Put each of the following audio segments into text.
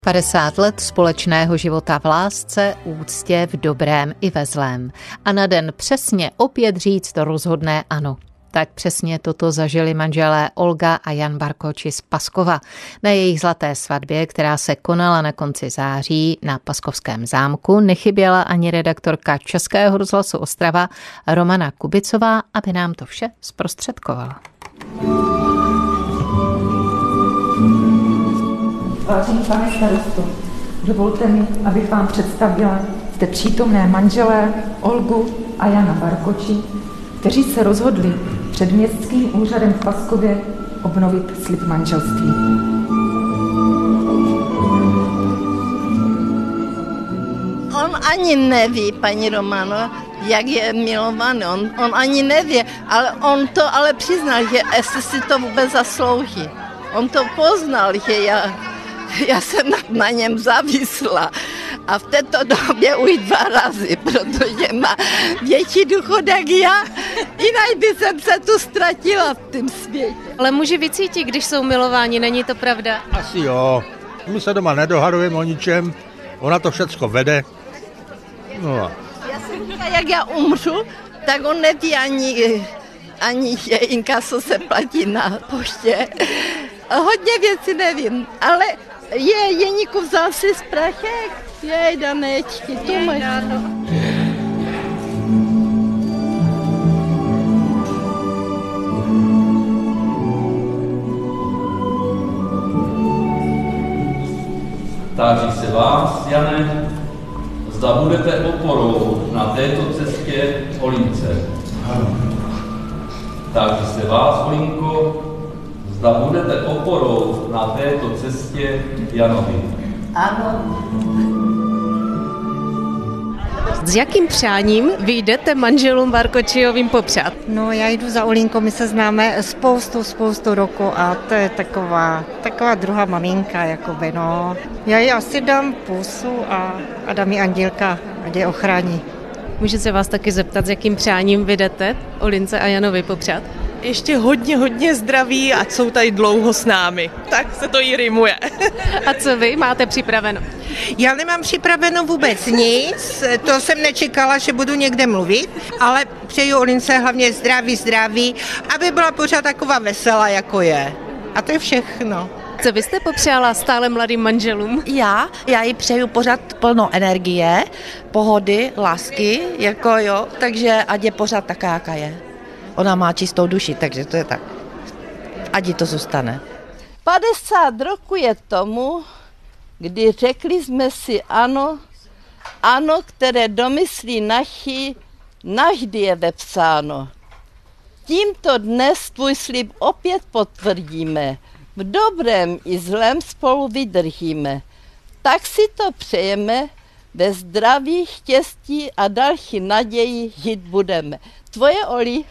50 let společného života v lásce, úctě, v dobrém i ve zlém. A na den přesně opět říct to rozhodné ano. Tak přesně toto zažili manželé Olga a Jan Barkoči z Paskova na jejich zlaté svatbě, která se konala na konci září na Paskovském zámku. Nechyběla ani redaktorka Českého rozhlasu Ostrava Romana Kubicová, aby nám to vše zprostředkovala. Vážený pane starosto, dovolte mi, abych vám představila zde přítomné manželé Olgu a Jana Barkoči, kteří se rozhodli před městským úřadem v Paskově obnovit slib manželství. On ani neví, paní Romano, jak je milovaný. On ani neví, ale on to ale přiznal, že jestli si to vůbec zaslouží. On to poznal, že já jsem na něm závislá. A v této době už 2 razy, protože má větší důchod jak já, jinak by jsem se tu ztratila v tom světě. Ale muži vycítí, když jsou milováni, není to pravda? Asi jo. My se doma nedohadujeme o ničem, ona to všecko vede. No. Já jsem říkala, jak já umřu, tak on neví ani že inkaso se platí na poště. Hodně věcí nevím, ale Jeníku vzal si sprachek. Jej, Danečky, tu máš. Táží se vás, Jane, zda budete oporou na této cestě Olince. Táží se vás, Olinko, zda budete oporou na této cestě Janovi. Ano. S jakým přáním vy jdete manželům Barkočiovým popřát? No, já jdu za Olinkou, my se známe spoustu roku a to je taková druhá maminka, jakoby, no. Já jí asi dám pusu a dám jí Andílka, ať je ochrání. Můžu se vás taky zeptat, s jakým přáním vy jdete Olince a Janovi popřát? Ještě hodně zdraví a jsou tady dlouho s námi. Tak se to i rýmuje. A co vy máte připraveno? Já nemám připraveno vůbec nic, to jsem nečekala, že budu někde mluvit, ale přeju Olince hlavně zdraví, aby byla pořád taková veselá, jako je. A to je všechno. Co vy jste popřála stále mladým manželům? Já jí přeju pořád plno energie, pohody, lásky, takže ať je pořád taká, jaká je. Ona má čistou duši, takže to je tak. Ať jí to zůstane. 50 roku je tomu, kdy řekli jsme si ano, které domyslí navždy je vepsáno. Tímto dnes tvůj slib opět potvrdíme. V dobrém i zlém spolu vydržíme. Tak si to přejeme, ve zdraví, štěstí a další naději žít budeme. Tvoje Oli.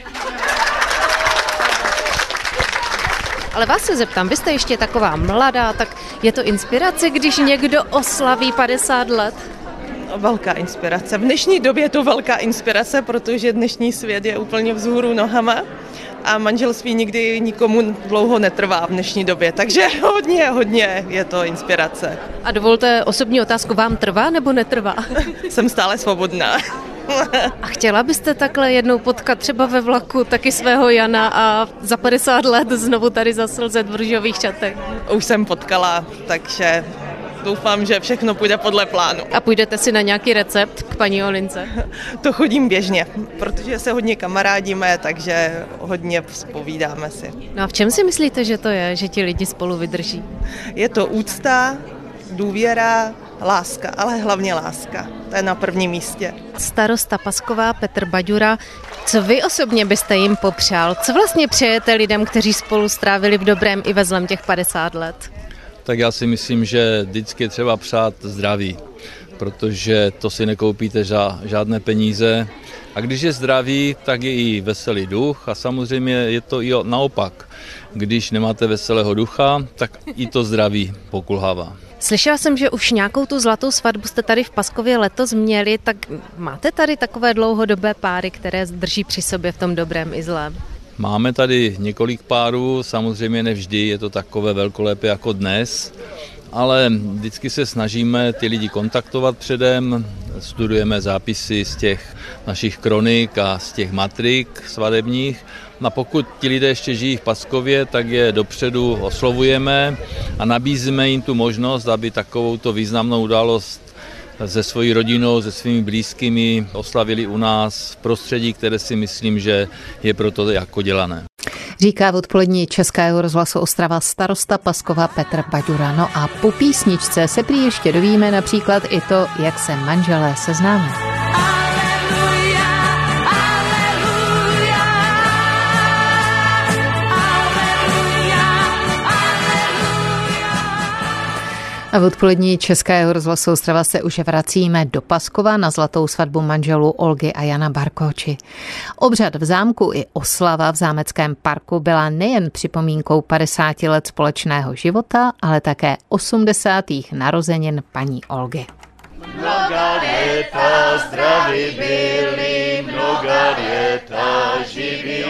Ale vás se zeptám, vy jste ještě taková mladá, tak je to inspirace, když někdo oslaví 50 let? Velká inspirace. V dnešní době je to velká inspirace, protože dnešní svět je úplně vzhůru nohama a manželství nikdy nikomu dlouho netrvá v dnešní době, takže hodně je to inspirace. A dovolte osobní otázku, vám trvá nebo netrvá? Jsem stále svobodná. A chtěla byste takhle jednou potkat třeba ve vlaku taky svého Jana a za 50 let znovu tady zaslzet v růžových šatech? Už jsem potkala, takže doufám, že všechno půjde podle plánu. A půjdete si na nějaký recept k paní Olince? To chodím běžně, protože se hodně kamarádíme, takže hodně povídáme si. No a v čem si myslíte, že to je, že ti lidi spolu vydrží? Je to úcta, důvěra, láska, ale hlavně láska. To je na prvním místě. Starosta Pasková Petr Baďura, co vy osobně byste jim popřál? Co vlastně přejete lidem, kteří spolu strávili v dobrém i ve zlém těch 50 let? Tak já si myslím, že vždycky je třeba přát zdraví, protože to si nekoupíte za žádné peníze. A když je zdraví, tak je i veselý duch a samozřejmě je to i naopak. Když nemáte veselého ducha, tak i to zdraví pokulhává. Slyšela jsem, že už nějakou tu zlatou svatbu jste tady v Paskově letos měli, tak máte tady takové dlouhodobé páry, které drží při sobě v tom dobrém i zlém? Máme tady několik párů, samozřejmě nevždy je to takové velkolepé jako dnes. ale vždycky se snažíme ty lidi kontaktovat předem, studujeme zápisy z těch našich kronik a z těch matrik svadebních. A pokud ti lidé ještě žijí v Paskově, tak je dopředu oslovujeme a nabízíme jim tu možnost, aby takovouto významnou událost se svojí rodinou, se svými blízkými oslavili u nás v prostředí, které si myslím, že je proto jako dělané. Říká v odpolední Českého rozhlasu Ostrava starosta Paskova Petr Baďura. No a po písničce se prý ještě dovíme například i to, jak se manželé seznámí. A v odpolední Českého rozhlasu Ostrava se už vracíme do Paskova na zlatou svatbu manželů Olgy a Jana Barkoči. Obřad v zámku i oslava v zámeckém parku byla nejen připomínkou 50 let společného života, ale také 80. narozenin paní Olgy. Mnoga léta zdraví byli, mnoga léta živí.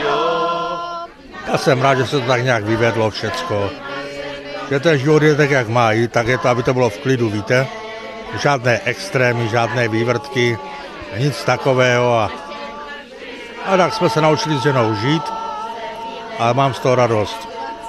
Já jsem rád, že se to tak nějak vyvedlo všecko. Že ten život je tak, jak má jít, tak je to, aby to bylo v klidu, víte? Žádné extrémy, žádné vývrtky, nic takového. A tak jsme se naučili s ženou žít a mám z toho radost.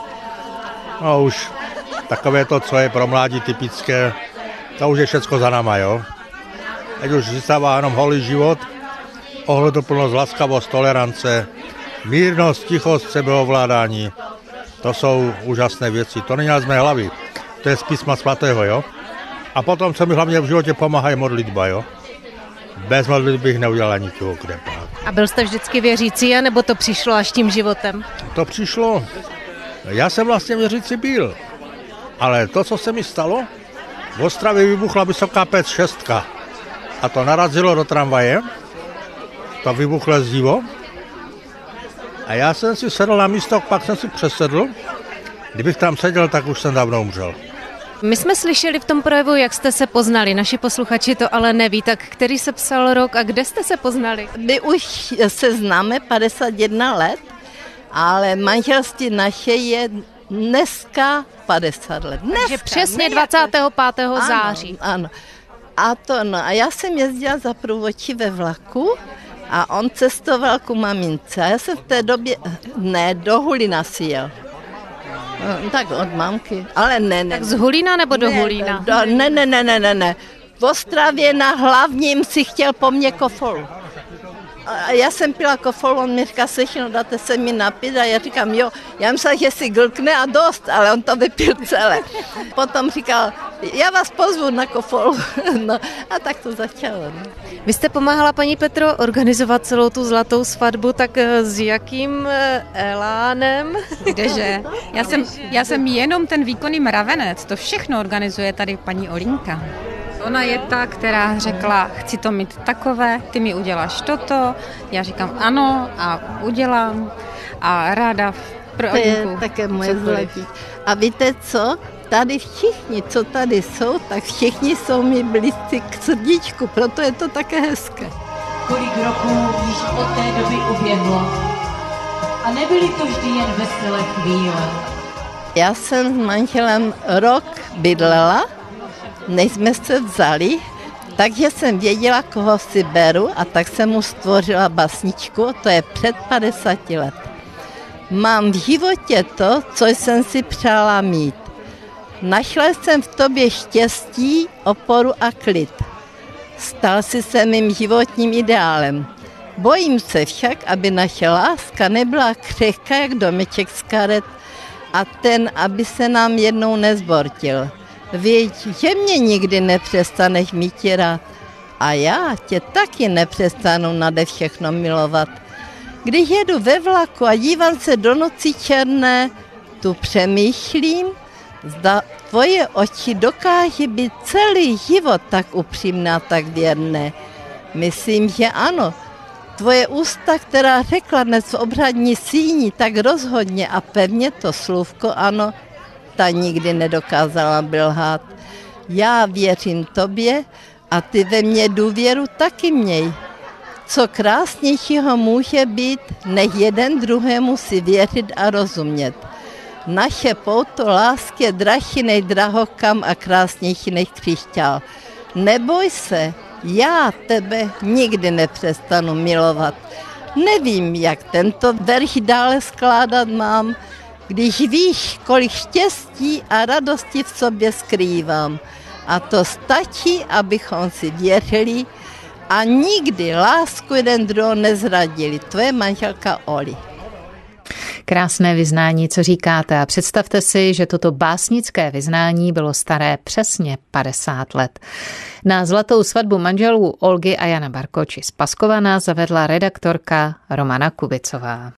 No už takové to, co je pro mládí typické, to už je všecko za náma, jo? Teď už zůstává jenom holý život, ohleduplnost, laskavost, tolerance, mírnost, tichost, sebeovládání. To jsou úžasné věci. To není z mé hlavy. To je z písma svatého, jo? A potom, co mi hlavně v životě pomáhá, modlitba, jo? Bez modlitby bych neudělal ani toho kdepak. A byl jste vždycky věřící, nebo to přišlo až tím životem? To přišlo. Já jsem vlastně věřící byl. Ale to, co se mi stalo, v Ostravě vybuchla vysoká pec 6. A to narazilo do tramvaje. To vybuchlo zdivo. A já jsem si sedl na místo, pak jsem si přesedl. Kdybych tam seděl, tak už jsem dávno umřel. My jsme slyšeli v tom projevu, jak jste se poznali. Naši posluchači to ale neví. Tak který se psal rok a kde jste se poznali? My už se známe 51 let, ale manželství naše je dneska 50 let. Takže přesně 25. září. Ano. A já jsem jezdila za průvodčí ve vlaku a on cestoval ku mamince. A já jsem v té době, do Hulína si jel. Tak od mamky, ale ne. Tak z Hulína nebo do Hulína? Ne. V Ostravě na Hlavním si chtěl po mně kofolu. A já jsem pila kofolu, on mi říká, Sešino, dáte se mi napít? A já říkám, jo, já myslím, že si glkne a dost, ale on to vypil celé. Potom říkal, já vás pozvu na kofolu. No, a tak to začalo. No. Vy jste pomáhala, paní Petro, organizovat celou tu zlatou svatbu, tak s jakým elánem? Kdeže? Já jsem jenom ten výkonný mravenec, to všechno organizuje tady paní Olínka. Ona je ta, která řekla, chci to mít takové, ty mi uděláš toto. Já říkám ano a udělám a ráda pro Olinku. To je také moje zlatí. A víte co? Tady všichni, co tady jsou, tak všichni jsou mi blízci k srdíčku, proto je to také hezké. Kolik roků již od té doby uběhlo a nebyly to vždy jen veselé chvíle. Já jsem s manželem rok bydlela, než jsme se vzali, takže jsem věděla, koho si beru a tak jsem mu stvořila basničku, to je před 50 let. Mám v životě to, co jsem si přála mít. Našla jsem v tobě štěstí, oporu a klid. Stal si se mým životním ideálem. Bojím se však, aby naše láska nebyla křehká jak domeček z karet a ten, aby se nám jednou nezbortil. Věď, že mě nikdy nepřestaneš mít rád a já tě taky nepřestanu nade všechno milovat. Když jedu ve vlaku a dívám se do noci černé, tu přemýšlím, zda tvoje oči dokáže být celý život tak upřímné a tak věrné. Myslím, že ano. Tvoje ústa, která řekla dnes v obřadní síni tak rozhodně a pevně to slůvko ano, ta nikdy nedokázala by lhát. Já věřím tobě a ty ve mně důvěru taky měj. Co krásnějšího může být, než jeden druhému si věřit a rozumět. Naše pouto lásky je drahý než drahokam a krásnější než křišťál. Neboj se, já tebe nikdy nepřestanu milovat. Nevím, jak tento verš dále skládat mám, když víš, kolik štěstí a radosti v sobě skrývám. A to stačí, abychom si věřili a nikdy lásku jeden druhého nezradili. Tvoje manželka Oli. Krásné vyznání, co říkáte. A představte si, že toto básnické vyznání bylo staré přesně 50 let. Na zlatou svatbu manželů Olgy a Jana Barkoči z Paskova nás zavedla redaktorka Romana Kubicová.